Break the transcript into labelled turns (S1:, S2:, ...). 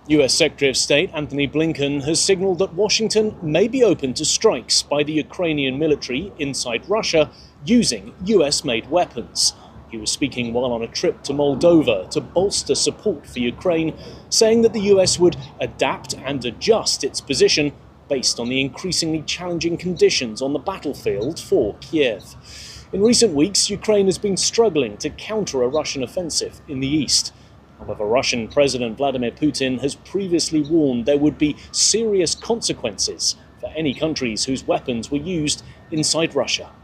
S1: US Secretary of State Antony Blinken has signalled that Washington may be open to strikes by the Ukrainian military inside Russia using US-made weapons. He was speaking while on a trip to Moldova to bolster support for Ukraine, saying that the US would adapt and adjust its position based on the increasingly challenging conditions on the battlefield for Kiev. In recent weeks, Ukraine has been struggling to counter a Russian offensive in the east. However, Russian President Vladimir Putin has previously warned there would be serious consequences for any countries whose weapons were used inside Russia.